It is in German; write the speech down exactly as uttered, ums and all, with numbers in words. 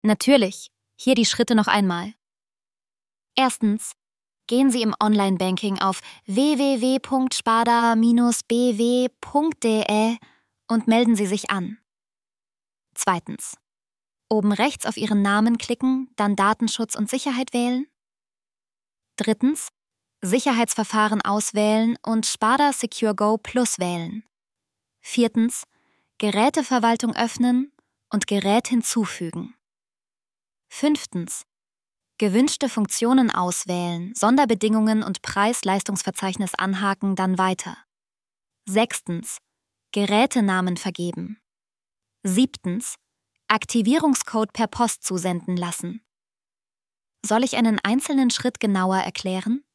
Natürlich. Hier die Schritte noch einmal. Erstens. Gehen Sie im Online-Banking auf w w w punkt spada Bindestrich b w punkt d e und melden Sie sich an. Zweitens. Oben rechts auf Ihren Namen klicken, dann Datenschutz und Sicherheit wählen. Drittens. Sicherheitsverfahren auswählen und Spada Secure Go Plus wählen. Viertens. Geräteverwaltung öffnen und Gerät hinzufügen. Fünftens. Gewünschte Funktionen auswählen, Sonderbedingungen und Preis-Leistungsverzeichnis anhaken, dann weiter. Sechstens. Gerätenamen vergeben. Siebtens. Aktivierungscode per Post zusenden lassen. Soll ich einen einzelnen Schritt genauer erklären?